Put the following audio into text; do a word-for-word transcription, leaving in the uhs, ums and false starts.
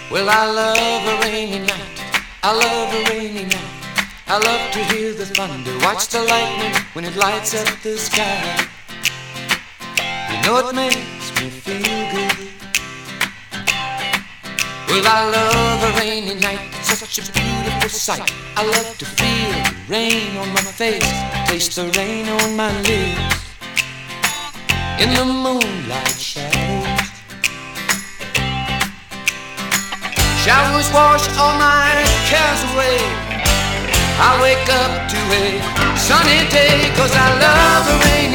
Well, I love a rainy night. I love a rainy night. I love to hear the thunder, watch the lightning when it lights up the sky. You know it makes me feel good. Well, I love a rainy night, such a beautiful sight. I love to feel the rain on my face, taste the rain on my lips. In the moonlight shadows, showers wash all my cares away. I wake up to a sunny day, 'cause I love the rain.